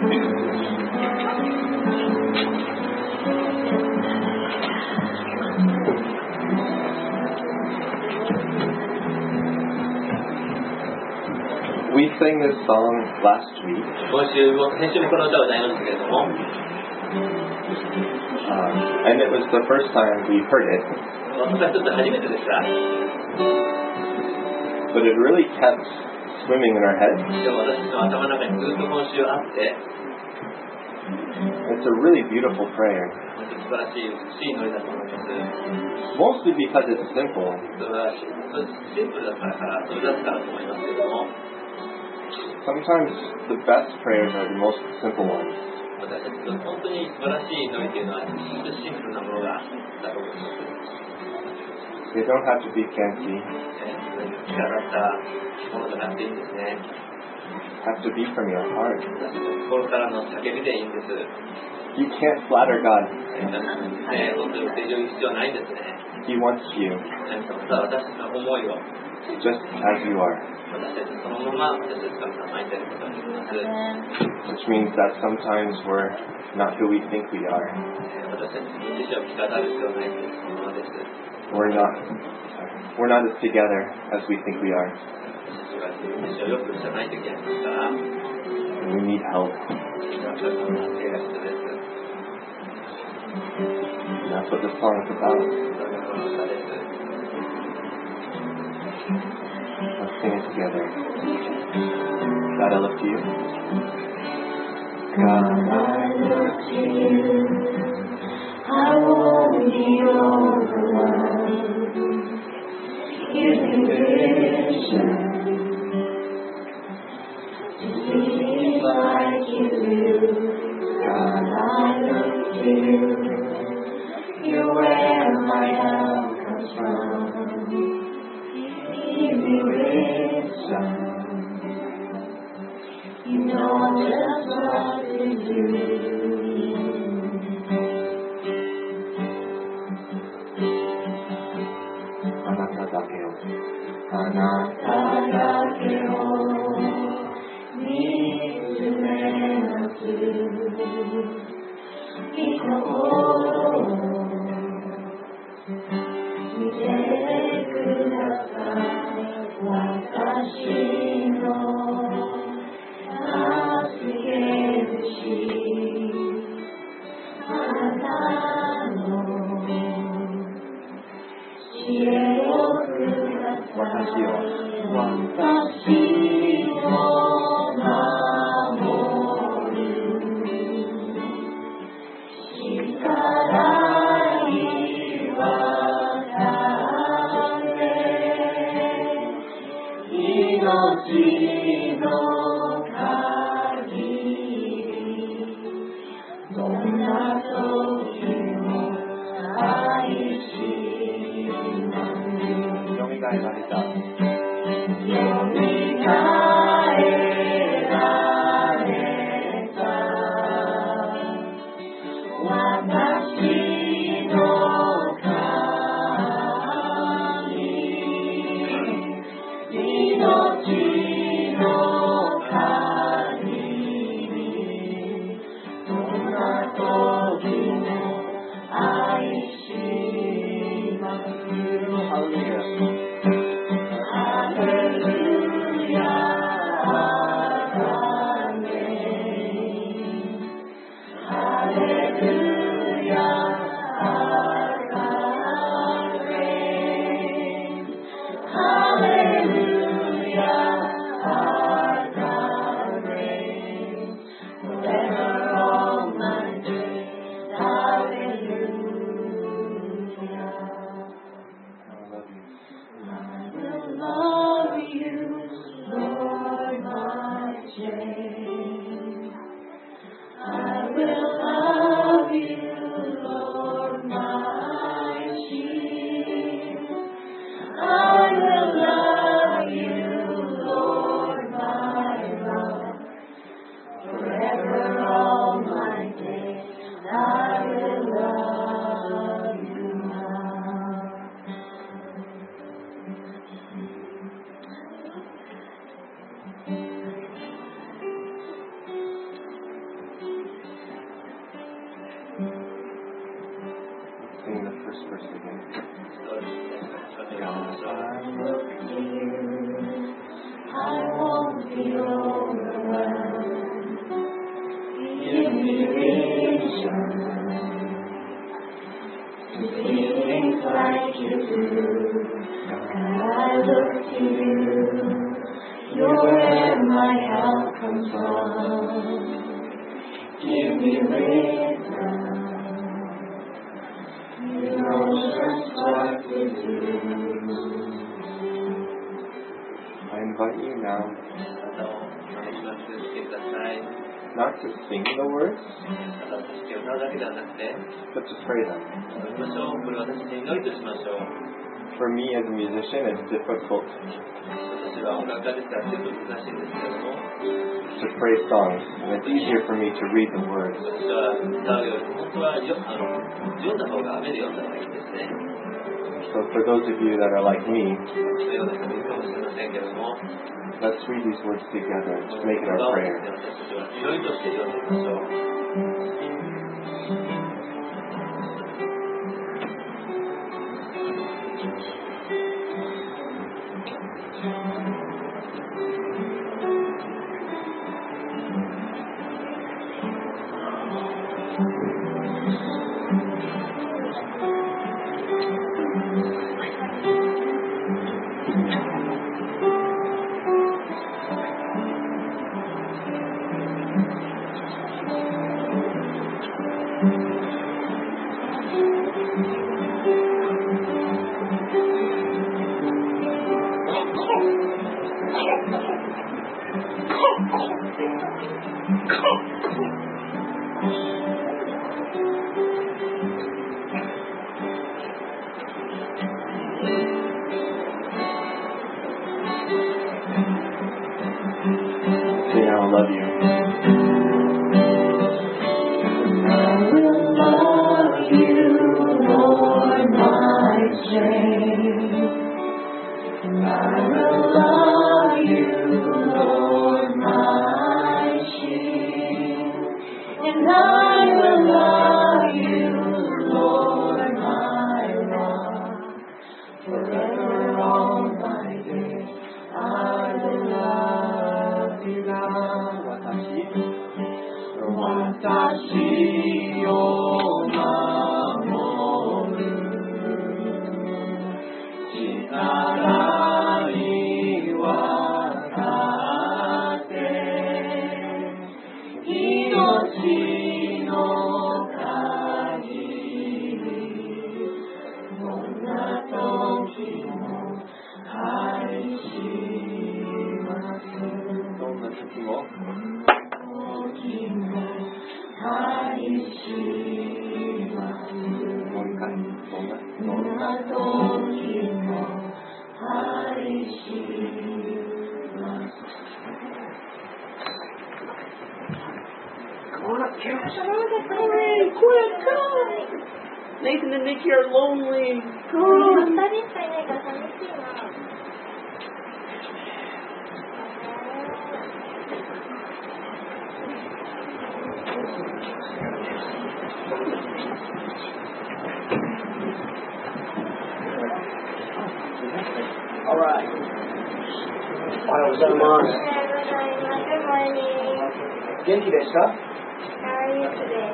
We sang this song last week. 先週もこの歌を歌いましたけれども、 and it was the first time we heard it. 私はちょっと初めてですが、 But it really kept swimming in our heads. でも私の頭の中にずっと今週あって、 It's a really beautiful prayer. 素晴らしい美しい祈りだと思います。 Mostly because it's simple. それはシンプルだからそれだったらと思いますけれども、 Sometimes the best prayers are the most simple ones. 私たちの本当に素晴らしい祈りというのはシンプルなものがだと思います。 They don't have to be fancy. 際立ったものじゃなくていいんですね。 Have to be from your heart. 心からの叫びでいいんです。 You can't flatter God. 本当に正常に必要ないんですね。 He wants you 神様は私たちの思いを just as you are. 私たちそのまま私たちから甘えていることができます。 Which means that sometimes we're not who we think we are. 私たち自身を着飾る必要はないというそのままです。 We're not as together as we think we are. 私たちが自分自身をよく知らないといけないですから、 And we need help. 私たちの助けが必要です。 And that's what this song is about. それがこの歌です。 Let's sing it together. God, I look to you. God, I look to you. I won't be overwhelmed. Give me vision to see like you do. God, I look to you. You're where my help comes from. Give me wisdom. You know just what to do. あなただけをあなただけを見つめなす御心を見てください。私の助け主、あなたの知恵をください。私を守る力に渡れ、命の限り、どんな時も愛します。 よみがえられた。 よみがえられた。私の神、命の限り、どんな時も愛します。 ハレルヤ。 ハレルヤ、アーメン。ハレルヤ、アーメン。ハレルヤ、アーメン。Forever all my days, hallelujah. I love you. I will love you, Lord, my King. I will love you, Lord, my shield. I will love you, Lord, my love. Forever all my days, I will love you now. to do. God, I look to you. You're where my help comes from. Give me wisdom. You know just what to do. I invite you now あなたをお招きします。来てください。 not to sing the words, あなたとして歌うだけではなくて、 but to pray them. 祈りましょう。これ私たちに祈りとしましょう。 For me as a musician, it's difficult 私は音楽家ですから結構難しいんですけれども、 to pray songs, and it's easier for me to read the words. 私は歌うよりも本当は読んだ方が、目で読んだ方がいいですね。 So for those of you that are like me, そのような人もいるかもしれませんけれども、 let's read these words together. Just make it 言 our 葉を prayer. 私たちは祈りとして読んでみましょう。 Say, I love you. I will love you, Lord, my strength. I will love you, Lord, my shield. And I will love you, Lord, my rock. Forever all my days I will love you, God. 私を守る力に渡って命の限りどんな時も愛します。 どんな時も時も愛します。 もう一回どんな時も愛します。 Come on up, Carol. Hurry, quick, come. Nathan and Nikki are lonely. 2 Come. 人しかいないから寂しいな。 All right. Why was that on? 元気ですか? How are you today?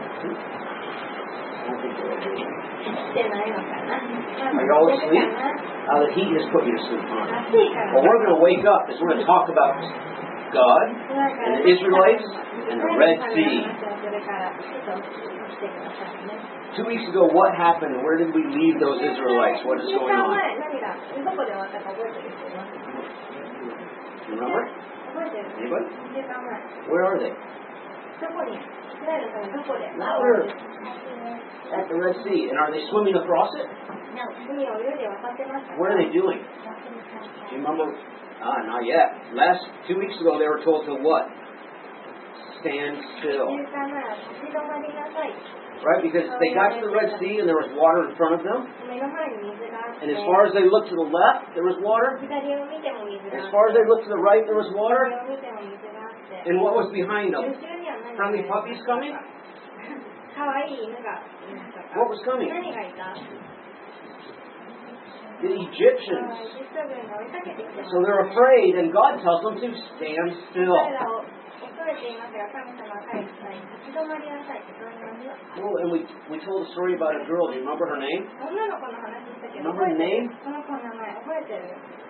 来てないのかな? Are you all asleep? かな? The heat has put you to sleep, huh? 暑いから Well, we're going to wake up because we're going to talk about God and the Israelites and the Red Sea. それからちょっとしてくださいね。 2 weeks ago, what happened? Where did we leave those Israelites? What is 2週 going 間 on? 前何がどこで終わったか覚えてる人います？ You remember? 覚えてる？ Anybody? 2週間前。 Where are they? どこに？イスラエルさんどこで？ Louder. At the Red Sea. And are they swimming across it? 海を泳いで渡ってました。 What are they doing? Do you remember? Not yet. 2 weeks ago, they were told to what? Stand 2 still. 週間前は立ち止まりなさい。 Right? Because they got to the Red Sea and there was water in front of them. 目の前に水があって。 And as far as they looked to the left, there was water. 左を見ても水があって。 As far as they looked to the right, there was 左 water. を見ても水があって。 And what was behind 後ろ them? には何が Friendly puppies coming? 可愛い犬がいましたか？ What was coming? 何がいた？ The エ Egyptians. ジプト軍が追いかけてきてます。 So they're afraid, and God tells them to stand 彼 still. らを恐れていますが、神様は彼に伝え、立ち止まりなさいって言われますよ。 Oh, and we told a story about a girl. Do you remember her name? 女の子の話したけど、 Remember her name? この子の名前覚えてる？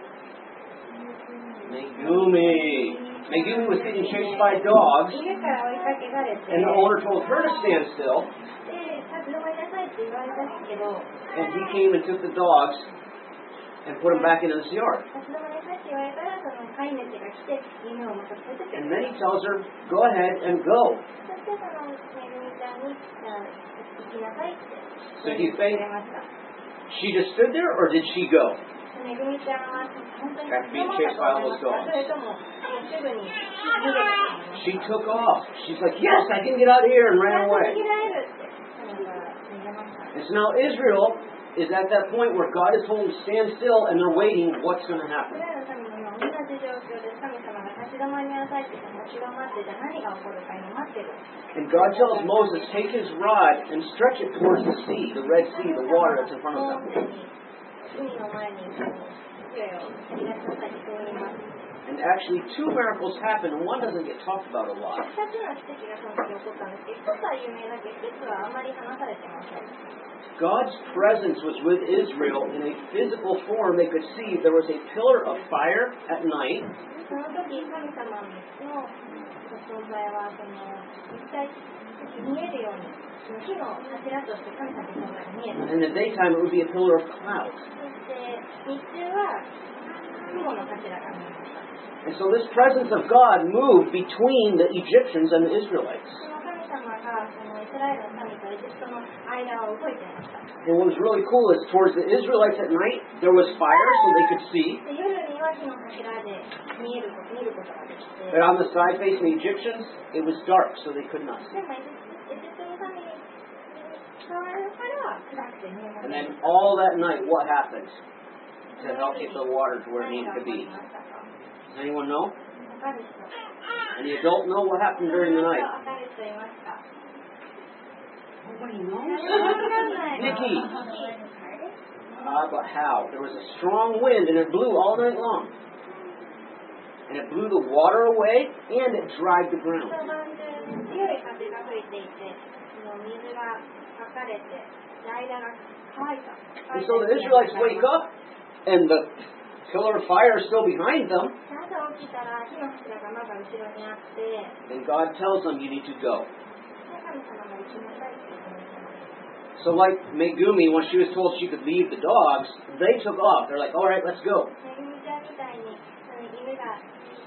Megumi. Megumi was getting chased by dogs, 家から追いかけられて、 and the owner told her to stand still, で、立ち止まりなさいって言われたんですけど、 and he came and took the dogs and put them back into this yard. 立ち止まりなさいって言われたら、その飼い主が来て、犬をまた連れてってく And れ then he た。 tells her, go ahead and go. そしてそのめぐみちゃんに、じゃあ行きなさいって So do 言 you ってく think れました。 she just stood there, or did she go? めぐみちゃんは本当に After 立ち being 止まった chased と by 思 all い those ますか？ dogs. それとも、すぐに逃げたと思いますか？ She took off. She's like, yes, I can get out of here, and ran 逃 away. げられるって彼が逃げました。 And so now Israel is at that point where God has told them to stand still, and they're waiting what's going to イ happen. スラエルの民も同じ状況で神様が立ち止まりなさいって言って立ち止まってじゃあ何が起こるか今待ってる。 And God tells Moses, take his rod and stretch it towards the sea, the Red Sea, the water that's in front of モー them. セに海の前にこう杖を差し出しなさいってそう言います。 And actually, two miracles happen, and one doesn't get talked about a lot. 2つの奇跡がその時起こったんですけど、1つは有名だけど1つはあんまり話されてません。 God's presence was with Israel in a physical form. They could see there was a pillar of fire at night, その時神様の存在はその実際見えるようにその火の柱として神様の存在が見える。 and in the daytime it would be a pillar of cloud. そして日中は雲の柱が見えました。 And so this presence of God moved between the Egyptians and the Israelites. その神様がそのイスラエルの民とエジプトの間を動いていました。 And what was really cool is towards the Israelites at night, there was fire so they could see. で夜には火の柱で見ることができて、 But on the side facing the Egyptians, it was dark so they could not see. でもエジプトの民に触るから暗くて見えま And せん。 then all that night, what happened to help get the water to where it 何 needed が to 起こり be? ましたか？ Does anyone know? わかる人。 Any adult know what happened during the night? わかる人いますか？ Nobody わ knows? かんないの。 Nikki. But how? There was a strong wind and it blew all night long. And it blew the water away and it dried the 一 ground. 晩中強い風が吹いていて、その水がかかれて、間が乾いた。 And so the Israelites wake up and the pillar of fire is still behind them. 朝起きたら火の柱がまだ後ろにあって、 And God tells them, you need to go. 神様が行きなさいって言ってました。 So like Megumi, when she was told she could leave the dogs, they took off. They're like, all right, let's go. めぐみちゃんみたいに犬が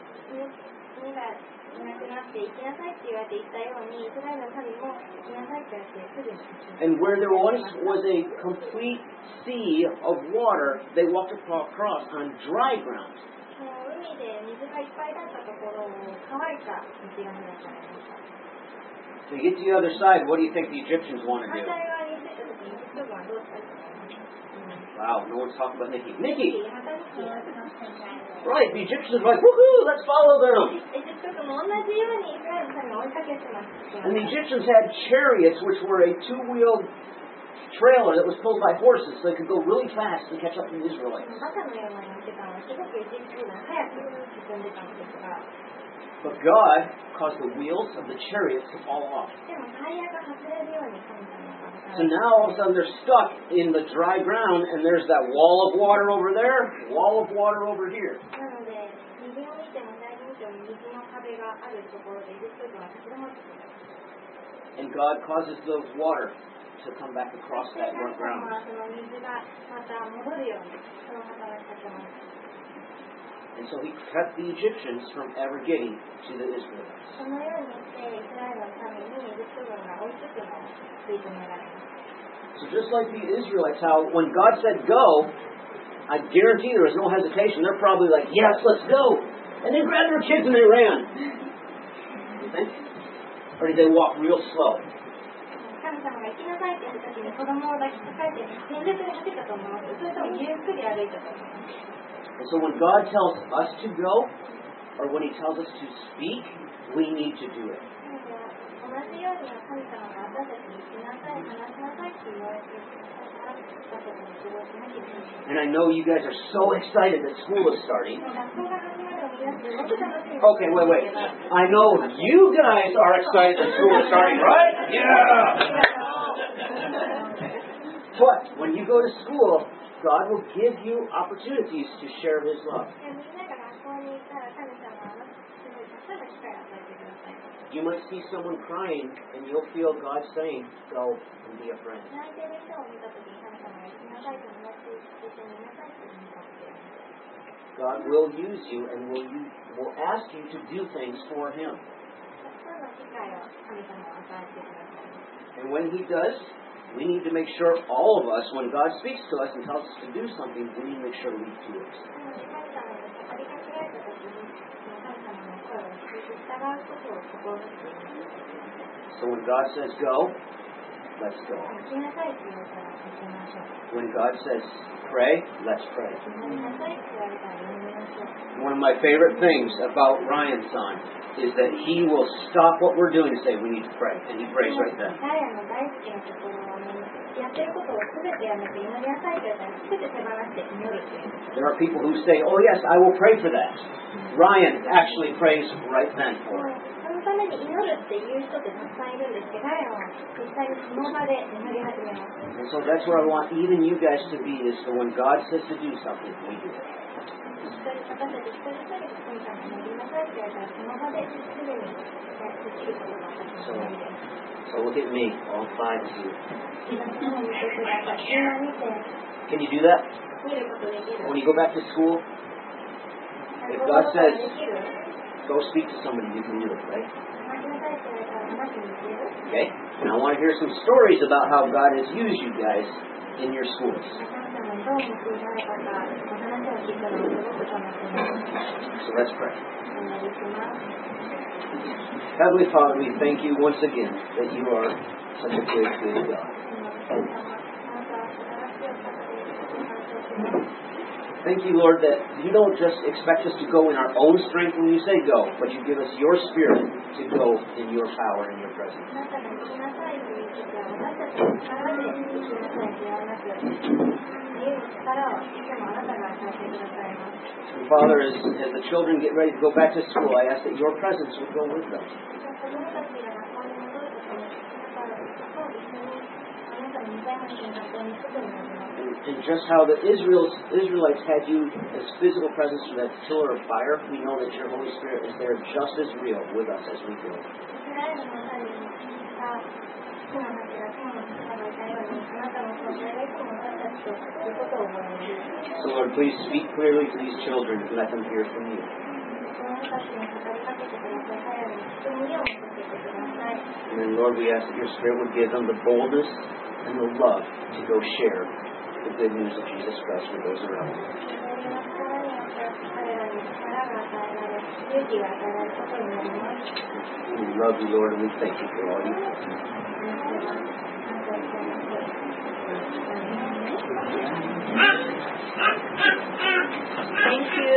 いなくなって行きなさいって言われて行ったように、イスラエルの民も行きなさいって言われてすぐに行き And where there once was a complete sea of water, they walked across on dry ground. その海で水がいっぱいだったところを乾いた道が開かれました。 So you get to the other side, what do you think the Egyptians want to 反 do? 対側に着いた時にエジプト軍はどうしたらいいと思いますか？ Wow, no one's talking about Nikki. Nikki! またニキ Right, the Egyptians are like, woohoo, let's follow them. エジプト軍も同じようにイスラエルの民を追いかけてます。 And the Egyptians had chariots, which were a two-wheeled trailer that was pulled by horses, so they could go really fast and catch up to the Israelites. 馬車のような乗ってたのはすごくエジプト軍早く進んでたんですが、 But God caused the wheels of the chariots to fall off. でもタイヤが外れるように神様が So now all of a sudden they're stuck in the dry ground, and there's that wall of water over there, wall of water over here. なので、右を見ても左を見ても水の壁があるところでエジプト軍は立ち止まってくる。 And God causes the water to come back across そして that 神 wet 様 ground. はその水がまた戻るようにその働きかけます。 And so he kept the Egyptians from ever getting to the Israelites. そのようにしてイスラエルの民にエジプト軍が追いつくのを食い止められます。 So just like the Israelites, how when God said go, I guarantee there was no hesitation. They're probably like, yes, let's go. And they grabbed their kids and they ran. You think? Or did they walk real slow? 神様が行きなさいって言った時に子供を抱きかかえて全力で走ったと思います。それともゆっくり歩いたと思います。 And so when God tells us to go, or when he tells us to speak, we need to do it. 同じように神様が私たちに行きなさい、話しなさいって言われているから私たちに過ごしなきゃいけない。 And I know you guys are so excited that school is starting. 学校が始まるの Okay, wait. I know you guys are excited that school is starting, right? Yeah! But when you go to school, God will give you opportunities to share His love. You might see someone crying and you'll feel God saying, go and be a friend. God will use you and will ask you to do things for Him. And when He does, we need to make sure, all of us, when God speaks to us and tells us to do something, we need to make sure we do it. So when God says go, let's go. When God says pray, let's pray. One of my favorite things about Ryan's son is that he will stop what we're doing and say, we need to pray. And he prays right then. There are people who say, oh yes, I will pray for that. Ryan actually prays right then for it. And so that's where I want even you guys to be, is so when God says to do something, we do it. So look at me, all five of you. Can you do that? When you go back to school, if God says, go speak to somebody, you can do it, right? Okay? And I want to hear some stories about how God has used you guys in your schools. So let's pray. Heavenly Father, we thank you once again that you are such a good, good God. Thank you, Lord, that you don't just expect us to go in our own strength when you say go, but you give us your Spirit to go in your power and your presence. And Father, as the children get ready to go back to school, I ask that your presence would go with them. And just how the Israelites had you as physical presence to that pillar of fire, we know that your Holy Spirit is there just as real with us as we go. So Lord, please speak clearly to these children and let them hear from you. And then Lord, we ask that your Spirit would give them the boldness and the love to go share the good news of Jesus Christ with those around them. We love you, Lord, and we thank you for all you do. Thank you,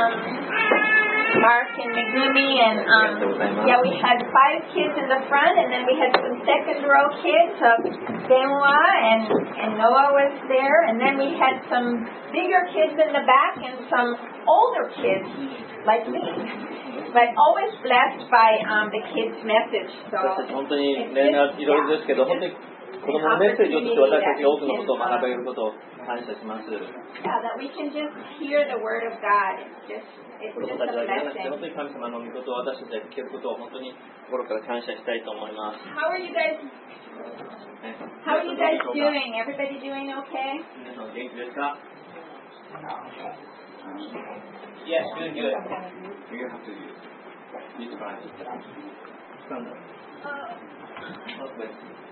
Mark and Megumi, and we had 5 kids in the front, and then we had some second row kids of Benoit and Noah was there, and then we had some bigger kids in the back and some older kids like me. But always blessed by the kids' message. So 本当に年齢はいろいろですけど、本当に子供のメッセージを通して私たちが多くのことを学べることを感謝します。 Yeah, that we can just hear the word of God. It's 子供 just たち a だけじゃなくて、 blessing. 本当に神様の御事を私たちが聞けることを本当に心から感謝したいと思います。 How are you guys doing? Everybody doing okay? 皆さん元気ですか？ Yes, good. You have to use try. Stand up. Okay.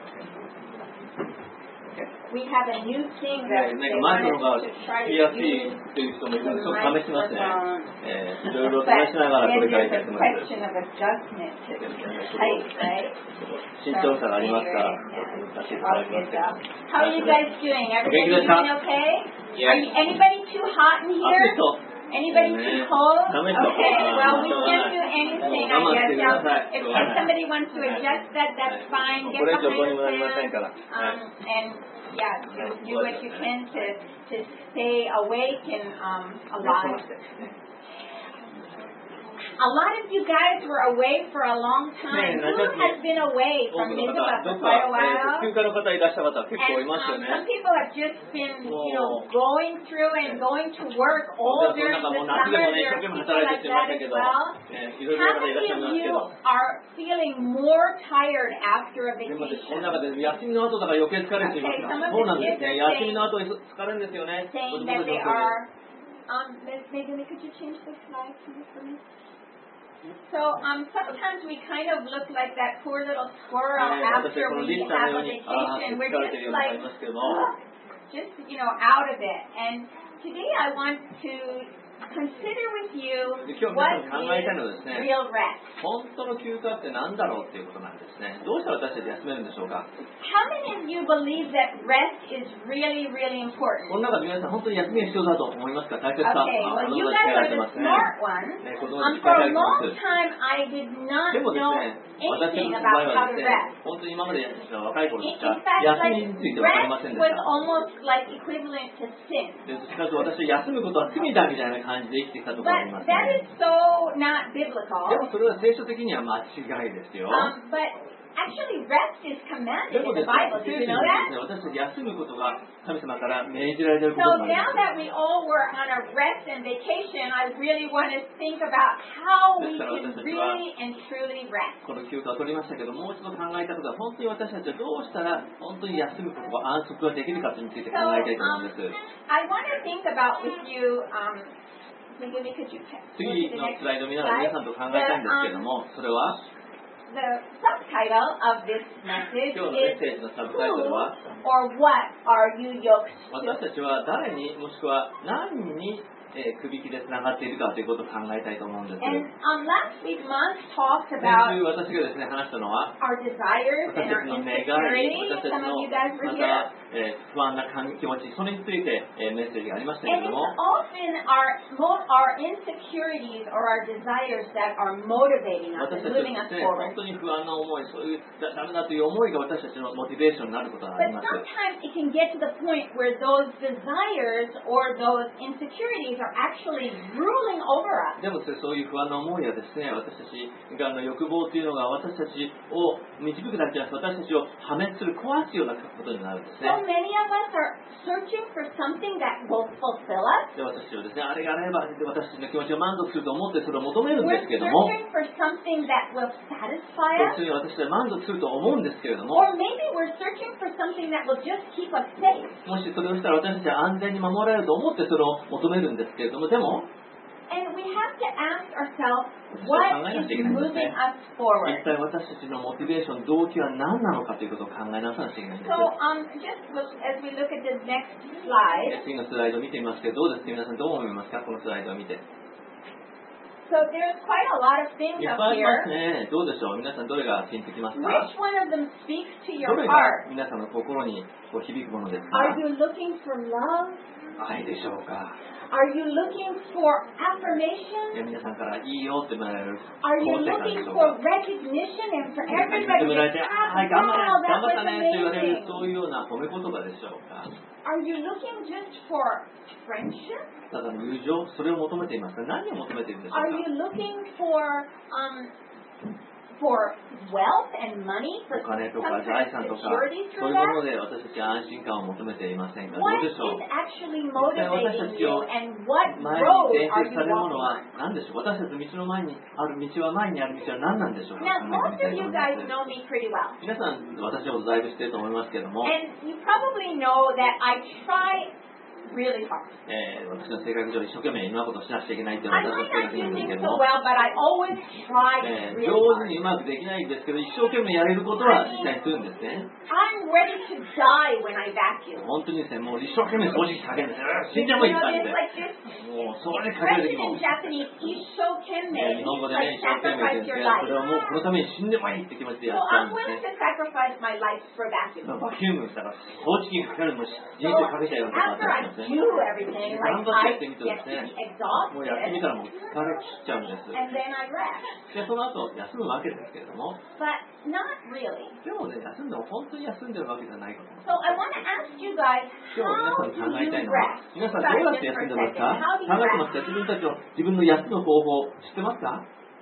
We have a new thing that なん they かマイクの want 方が us to try 聞き to やすい use. という人もいるので、ちょっと試しますね。 いろいろ But 試しながらこれ then からいき there's たいと a 思います。 question of adjustment to the height, right? 慎重さがありますから、 So, 教えていただきますけど。 How are you guys doing? Everybody Good. doing okay? Yes. Are you, anybody too hot in 暑い here? 人。 Anybody too cold? Come in. Okay, well, we can't do anything, I guess. Now, if somebody wants to adjust that, that's fine. Get これ以上 behind どうにもなりません the から。 fan. And, yeah, just do what you can to stay awake and alive. a lot of you guys were away for a long time. Who has been away 多 from くの Minnesota 方、ど for っ quite a か、 while? 休暇の方いらっしゃる方結構い And ますよ some ね。 people have just been, going through and going to work all でも during なんか the もう夏で summer. もね、一 There 生 are 懸命 people 働い like てま that したけ as ど、 well. いろいろな How 方いらっしゃい many ま of すけ you ど、 are feeling more tired after a でもね、この vacation? 中で休みの後だから余計疲れていますか。そうなんですね。休みの後疲れるんですよね。 Saying that they are, Miss Megan, could you change the slide to me, please? So sometimes we kind of look like that poor little squirrel 私 after この we リスター have のよう a に、ああ、 vacation. 疲 We're れてる just ようにな like, りますけども、 just, out of it. And today I want to consider with you 今日 what 皆さんに考えたいのはです is ね、 real rest. 本当の休暇って何だろうっていうことなんですね。どうして私たち休めるんでしょうか。 How many of you believe that rest is really, really こ important? の中で皆さん本当に休みが必要だと思いますか。大切か。 Okay, あ、 well, 子 you 供たち guys がや are って the ますね。 smart ones. ね、子供たち For が a やってま long す。 time, I did not でもです know ね、私 anything の場合 about は how です to ね、 rest. 本当に今まで若い頃し In か fact, 休 like, みについて分かりません rest でし was た。 almost like equivalent to sin. でしかし私は休むことは罪だみたいな感じで生きてきたところがあり But ます that ね。 is so not で biblical. もそれは聖書的には間違いですよ。 But actually, rest is で commanded も in で the すね、 Bible. 聖 Did 書 you に know はです that? ね、私たち休むことが神様から命じられているこ So とがあり now ます。 that we all were on a rest and vacation, I really want to think about how we can really and truly rest. この休暇を取りましたけど、もう一度考えたことは、本当に私たちはどうしたら本当に休むことが安息ができるかについて So 考えたいと思うんです。 I want to think about with you. Maybe could you go 次 to the の next スライドを見ながら皆さんと考えたいんですけども、それは The subtitle of this message 今日のメッ is セージのサブタイトル Who は or what are you yoked 私 to? たちは誰にもしくは何にくびきでつながっているかということを考えたいと思うんです。 And last week, Mons talked 先 about 週私がですね話したのは our desires 私 and た our ちの願い、 insecurities. 私たち Some の of you guys were ま here. た、不安な気持ち、それについて、メッセージがありましたけ And れ it's ども、 often our insecurities or our desires that are motivating us 私 and たち moving は us ですね、本 forward. 当に不安な思い、そういうダメだという思いが私たちのモチベーションになることがあ But ります。 sometimes it can get to the point where those desires or those insecurities are actually ruling over us. でもそういう不安な思いはですね、私たちが欲望というのが私たちを導くだけじゃなくて、私たちを破滅する、壊すようなことになるんですね。 So many of us are searching for something that will fulfill us. で私たちはですね、あれがあれば私たちの気持ちを満足すると思ってそれを求めるん We're ですけれども、 searching for something that will satisfy そ us. ういう私たちは満足すると思うんですけれども、 Or maybe we're searching for something that will just keep us safe. もしそれをしたら私たちは安全に守られると思ってそれを求めるんですけれども、でも And we have to ask ourselves, what is moving us 一 forward? 体私たちのモチベーション、動機は何なのかということを考えなさなきゃいけないんです。 So, as we look at the next slide, 次のスライドを見てみますけど、どうですか皆さんどう思いますかこのスライドを見て。いっ so there's quite a lot of things ぱ up いあります here. ね。どうでしょう皆さんどれがピンときますか Which one of them speaks to ど your れが heart? 皆さんの心に響くものです Are か you looking for love? 愛でしょうか Are you looking for affirmation? 皆さんからいいよって言われる Are you 肯定感で looking しょう for か recognition and for 認 everybody め to られて、 clap? はい、頑張 Wow, れ、頑 that 張った was ねって言われる amazing. そういうような褒め言葉でしょうか Are you looking just for friendship? ただの友情、それを求めていますか何を求めているんでしょう Are か you looking for wealth and money, お for 金と some か kind 財 of 産とか security そう through いうもの that? で私たちは安心感を求めていませんかど What うで is しょう actually 私 motivating たち you を and what 前 road に伝 are 説 you されるもの walking は on? 何でしょう私たちの道の前にある道は前にある道は何なんでしょうか Now, 考 most えて of みたい you と思います guys know me pretty well. 皆さん私のことだいぶ知ってると思いますけども、 And you probably know that I try really hard. 私の性格上一生懸命いろんなことをしなくちゃいけないっていうの I は might 私 not の性 do 格なんですけ things ど so も、 well, but I always try really 上 hard. 手にうまくできないんですけど一生懸命やれることは実際にするんですね I'm ready to die when I vacuum. 本当にですねもう一生懸命掃除機かけるんです死んで You もいい know, 感じ it's で like this もうそれでかける時 expression も in Japanese, isshokemme. 日本語 It's でね like 一生懸命 sacrifice です your ね life. それはもうこのために死んでもいいって気持ちで So やっちゃうん I'm です willing ね to sacrifice my life for vacuum. バキュームしたら掃除機かけるのも人 So 生かけちゃうようなこと after に I なってますね do everything, like 頑張ってやっ I てみて get です to ね be もうやってみ exhausted, たらもう疲れ切っちゃうんです and then I rest. でその後休むわけですけれども But not really. でもね休んでも本当に休んでるわけじゃないかと思います So I want to ask you guys, 今日 how 皆さん do に考えたい you のは rest? 皆さんどうやって休んでますか How do 考 you えてます rest? か自分たちの自分の休む方法知ってますか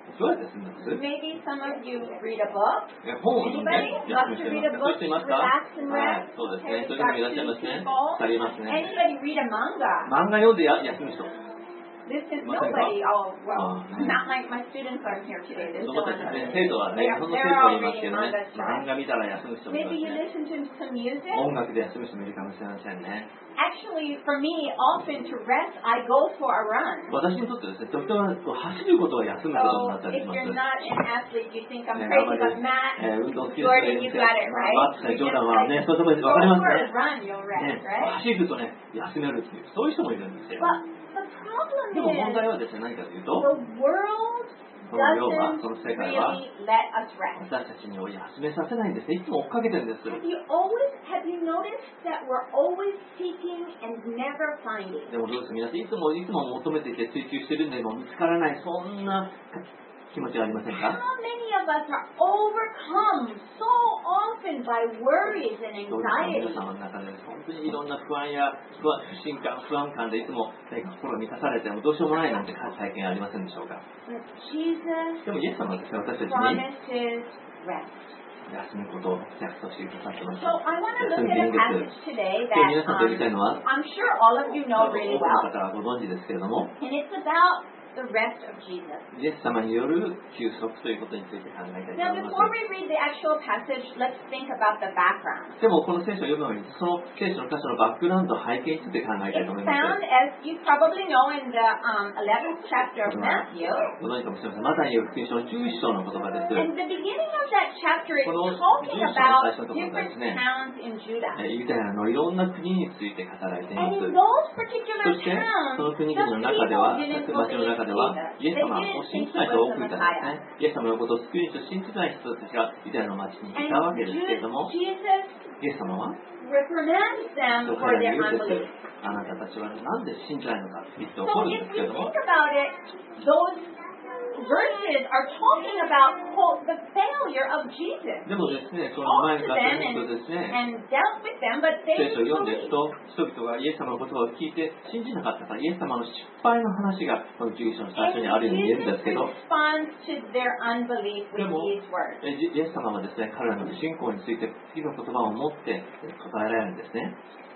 どうやって休むんです？ Maybe some of you read a book. 本を読んで Anybody 休 love む to 人い read ま a すか？そういう人 book, いますか？ relax and はい、 rest? そうですね。 Okay, そういう we've 人もい got らっしゃい two ますね。 people. ありますね。 Anybody read a manga? 漫画読んで休む人。 This is What's it nobody. Oh, well, Oh, not like my students aren't here today. There's そ no の one たち else. ね、生徒はね、日本の生 They're 徒 all はいますけ reading どね、 manga 漫画見たら休む人もいま Maybe す you ね。 listen to some music. 音楽で休む人もいるかもしれませんね。 Actually, for me, often to rest, I go for a run. 私にとってですね、時々はこう走ることが休むことになっ So たりし if ま you're す。 not an athlete, you think I'm ね、 crazy, あ but ま Matt, り、運動好きです Jordan, you got it マッツさん、 right. ジョー You ダ just ンは like ね、そういうところで go 分かります for a ね。 run, you'll ね rest, right? 走るとね、休めるっていう、そういう人もいるんですよ。 But the でも問 problem 題 is はですね、何かという the と、 world この世は、 doesn't この世界は、 really let us rest. 私たちにを休めさせないんですね。いつも追っかけてるんです。 Have you noticed that we're always seeking and never finding? でもどうですか、皆さん、いつも求めていて追求してるんでも見つからない、そんな気持ちはありません How か？ many of us are overcome so often by worries and どうですか、皆 anxiety? 様の中で本当にいろんな不安や不安感でいつも心満たされてもどうしようもないなんて体験ありませんでしょうか？ But Jesus でもイエス様はですね、私たちに promises rest. 休むことを約束してくださってます。 So I want to 休 look んでいいん at a で passage す。 today 今日皆さんとやりたいのは、 I'm sure all of you know 多 really くの well. 方はご存知ですけれども、 And it's about the rest of Jesus. イエス様による休息ということについて考えたいと Now, 思いま before す。 we read the actual passage, let's think about the background. でもこの聖書を読む前にその聖書の箇所のバックグラウンド背景について考えたい It's と思いま found, す。 as you probably know, in the 11th chapter of Matthew. ご存知かもしれません。マタイによる福音書の11章の言葉です。 And the beginning of that chapter is この talking 11章の最初のところ about different ですね。 towns in Judah. ユダヤのいろんな国について語られていま And す。 in those particular そしてその towns, 国 the 々の中では、 people didn't 町の believe 中では、イエ Jesus. ス They 様を didn't 信 think じない he 人が多 was くい the たんです Messiah. ね。イエス様のことを救い主と信じない人たちがユダヤの町にいたわけですけれども、 And Jesus イエス様は reprimands them 彼 for ら their に言うんで unbelief. す。あなたたちはなんで信じないのかって言って So 怒るん if ですけ we れども、 think about it, those verses are talking about, quote, the failure of Jesus. でもですね、その前に語るとですね、 And dealt with them, but they 聖書を didn't 読んでいく believe. と、人々がイエス様の言葉を聞いて信じなかったから、イエス様の失敗の話がこの11章の最初にあるように見えるんですけど、 responds to their unbelief with でも these words. イエス様はですね、彼らの不信仰について次の言葉を持って答えられるんですね。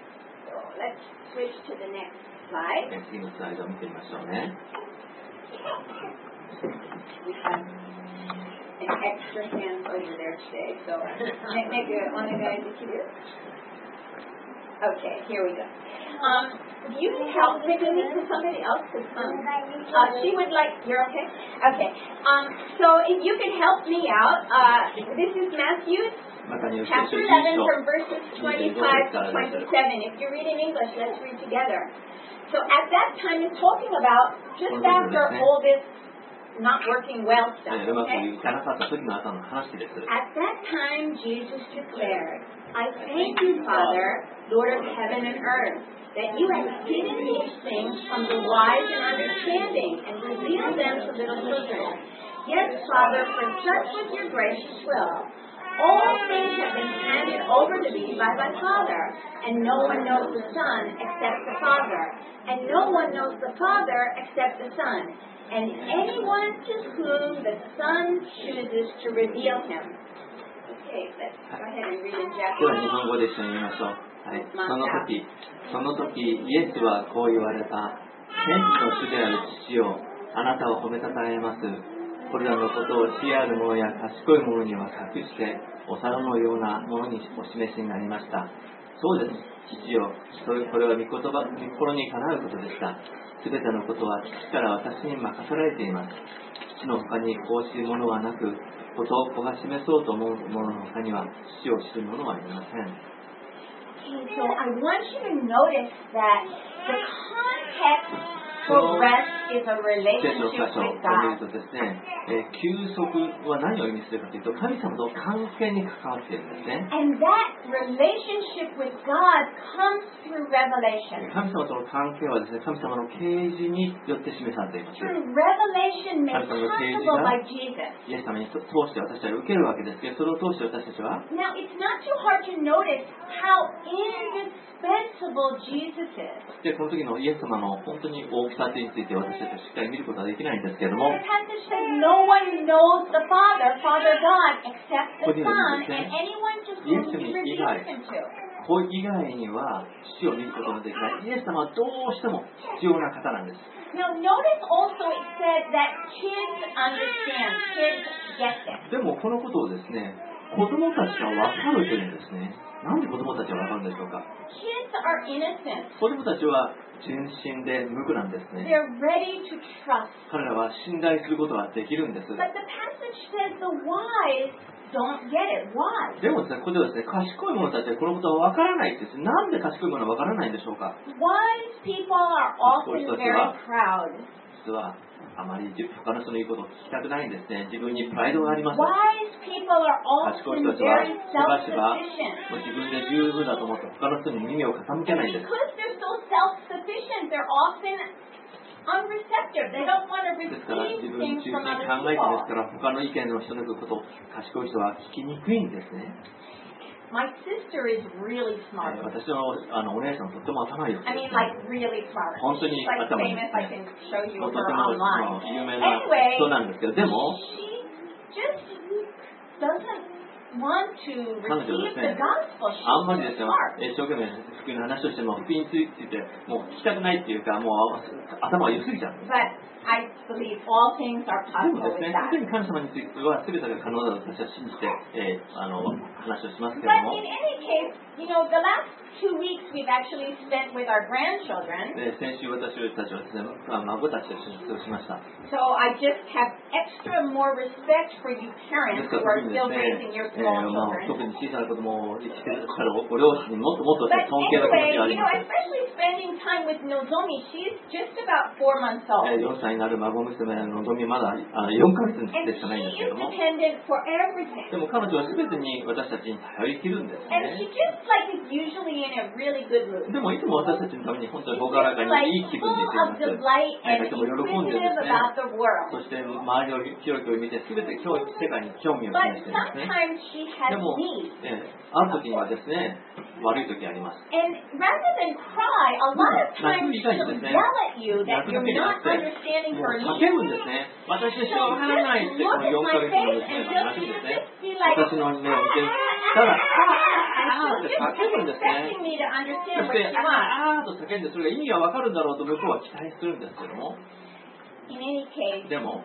So let's switch to the next slide. 次のスライドを見てみましょうね。 We have an extra hand over there today, so make it on the guys if you do. Okay, here we go. You can help picking this to somebody else because she would like. You're okay. Okay. So if you can help me out, this is Matthew またによる聖 chapter 書 11 11 from verses 25 to 27. If you're reading English, let's read together. So at that time, it's talking about just after all this not working well 章。 stuff. うまく Okay? いかなかった時の後の話です。 At that time, Jesus declared, I thank you, Father, Lord of heaven and earth, that you have hidden these things from the wise and understanding and revealed them to little children. Yes, Father, for such was your gracious will. All things have been handed over to me by my Father, and no one knows the Son except the Father, and no one knows the Father except the Son, and anyone to whom the Son chooses to reveal him. Okay, let's go ahead and read in では日 Japanese. 本語で一緒に言いましょう。はい、その時イエスはこう言われた。天の主である父よ、あなたを褒めたたえます。これらのことを知恵ある者や賢い者には隠して、お皿のようなものにお示しになりました。そうです、父よ。これは御心にかなうことでした。すべてのことは父から私に任せられています。父の他にこう知るものはなく、ことを子が示そうと思う者の他には父を知る者はありません。 Okay, so I want you to notice that the context for rest is a 聖書の relationship 箇所を with 見る God. とですね、休息は何を意味するかというと、神様と関係に関わっているんですね。 And that relationship with God comes through revelation. 神様との関係はですね、神様の啓示によって示されています。 Through revelation made possible by Jesus. イエス様に通して私たちは受けるわけですけど、それを通して私たちは、 Now, it's not too hard to notice how indispensable Jesus is. でこの時のイエス様の本当に大きさについて私たちはしっかり見ることはできないんですけれども、 The passage says no one knows the Father, Father God, except the Son, and anyone to whom He reveals Him to. 子以外には父を見ることができない。イエス様はどうしても必要な方なんです。 Now notice also it said that kids understand, kids get this. でもこのことをですね、子供たちは分かるというんですね。なんで子供たちは分かるんでしょうか。 Kids are innocent. 子供たちは純真で無垢なんですね。 They're ready to trust. 彼らは信頼することができるんです。 But the passage says the wise don't get it. Why? でもですね、ここではですね、賢い者たちはこのことは分からないです。なんで賢い者は分からないんでしょうか。 Wise people are often very proud. 実はあまり他の人の言うことを聞きたくないんですね。自分にプライドがあります。 Wise people are 賢い often 人たちは very しばしば self-sufficient. もう自分で十分だと思って他の人に耳を傾けないんです。 Because they're so self-sufficient, they're often unreceptive. They don't want to ですから receive 自分 things 中心 from に other 考えてです people. から他の意見の人の言うことを賢い人は聞きにくいんですね。 My sister is really smart. 私のお姉さんとっても頭いいです。 I mean, like really smart. 本当に She's like 頭いいで famous. す I ね。 can show you もう her とても online. 有名な Anyway, 人なんですけど、でも she just doesn't want to 彼女は receive です the ね、 gospel. あんまり She's です too ね、 smart. 一生懸命福音の話をしても福音についてもう聞きたくないっていうか、もう頭が良すぎちゃうんです。 But I believe all things are でも possible です with ね、 that. 本当に神様については全てが可能だと私は信じて、話をしますけれ But ども、 in any case, you know, the last 2 weeks we've actually spent with our grandchildren. で先週私たちはですね、孫たちと一緒に過ごしました。 So I just have extra more respect for you で parents す who から are 特にです still ね、 raising your small もう children. 特に小さな子供を生きてくださるご両親にもっともっと But 尊敬の気持 anyway, ちがあり you ま know, す。 especially spending time with Nozomi, she's just about 4 months old. 4歳になる孫娘のぞみまだ4ヶ月 And でしかないんです she け is ども、 dependent for everything. でも彼女は全てに私たちに頼りきるんです And ね。 she just like is usually in a really good mood. でもいつも私たちのために本当に朗らか Like にいい気分 full でいてい of ます。 delight and とても喜んでるんです inquisitive ね。 about the world. そして周りをキョロキョロ見て全て世界に興味を But 示していますね。 sometimes she で has も、 needs. ある時にはですね、悪い時あります。 And rather than cry, a lot of times she'll yell at you 泣 that くだ you're けじゃな not くて、 understanding もう her 叫 needs. ぶんですね。私としては So わからないって、 just この look 4 at ヶ my 月の face 娘 and が泣 just くんですね。 be like, 私の目を見て、ただ、あーって叫ぶんですね。 expecting me to そ understand し what て、 she wants. あーと叫んで、それが意味がわかるんだろうと向こうは期待するんですけども、 In any case, でも、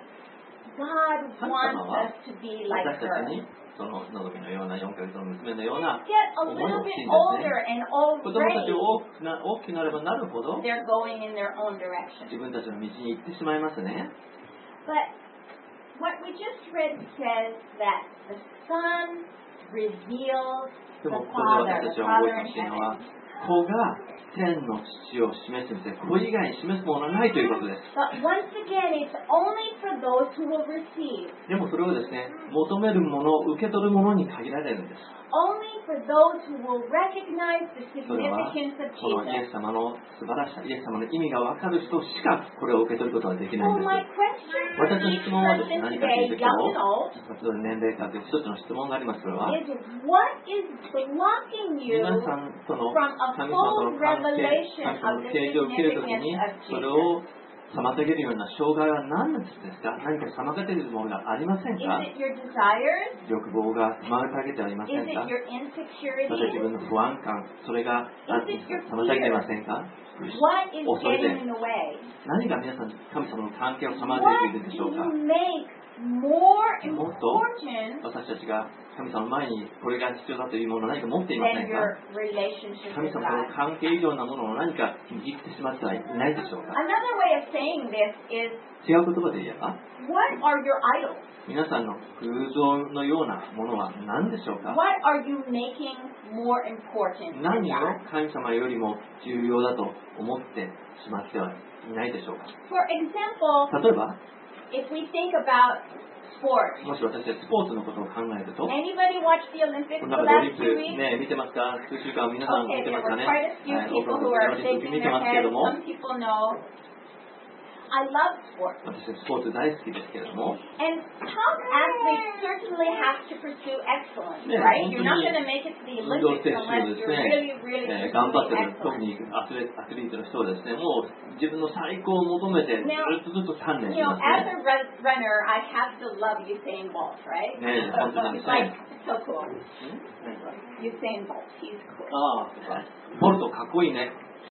God wants us to be like 私たち her. に、そののぞみのような4ヶ月の娘のような Get a 思い little を欲 bit しいんですね。 older and 子供たち already 大きくなればなるほど、 they're going in their own direction. 自分たちの道に行ってしまいますね。 But what we just read says that the Son reveals で the もここで Father, 私 the は覚 Father えて in ほしいのは、 heaven. 子が天の父を示すんです。子以外に示すものはないということです。 But once again, it's only for those who will receive. でもそれをですね、求めるもの、受け取るものに限られるんです。 Only for those who will recognize the それは、 significance of このイエ Jesus. ス様の素晴らしさ、イエス様の意味が分かる人しかこれを受け取ることができない So んです。 my question for 私の each 質問はですね、 person 何かという today, と、 young 今 and old, 日、それ年齢かという一つの質問があります。それは、 is what is blocking you 皆さんとの from a 神様と full の関係、 revelation 神様 of の the 啓示を受けるとき significance に、 of それ Jesus? を妨げるような障害は何ですか？何か妨げているものがありません Is か？ it your desires? 欲望が妨げてありませ Is ん it か？ your また自 insecurities? 分の不安感、それが何ですか？妨げていませんか？ What is 恐れ getting て in the way? 何が皆さん神様の関係を妨 What げているでし do ょうか？ you make more もっと important 私たちが神様の前にこれが必要だというものを何か持っていませ than んか？ your relationship 神 with 様との God? 関係以上なものを何か握ってしまってはいないでしょうか？ Another way of saying this is, 違う言葉で言えば、 what are your idols? 皆さんの偶像のようなものは何でしょうか？ What are you making more important than 何を God? 神様よりも重要だと思ってしまってはいないでしょうか？ For example, 例えば、 if we think about sports, もし私たちスポーツのことを考えると、 anybody watch the Olympics こ the の中でオリン last ピ 2 weeks? ックね、見てますか？数週間皆さん見 Okay, て there ますか were ね？ quite a few 多く people の who オ are リンピック shaking 見て their ますけれ heads. ども、 Some people know. I love sports. 私はスポーツ大好きですけれども、 And top athletes certainly have to pursue excellence, Yeah, right? You're not 本当に going to make it to the 運動 Olympics 選手 unless です you're ね、 really 頑張って pursuing る、特 excellence. にアスリートの人はですね、もう自分の最高を求めてずっと鍛錬し You ま know, す as ね。 a runner, I have to love Usain Bolt, right? ね、本当に He's です like ね。 so cool. Usain Bolt, he's cool. ああ、 ボルトかっこいいね。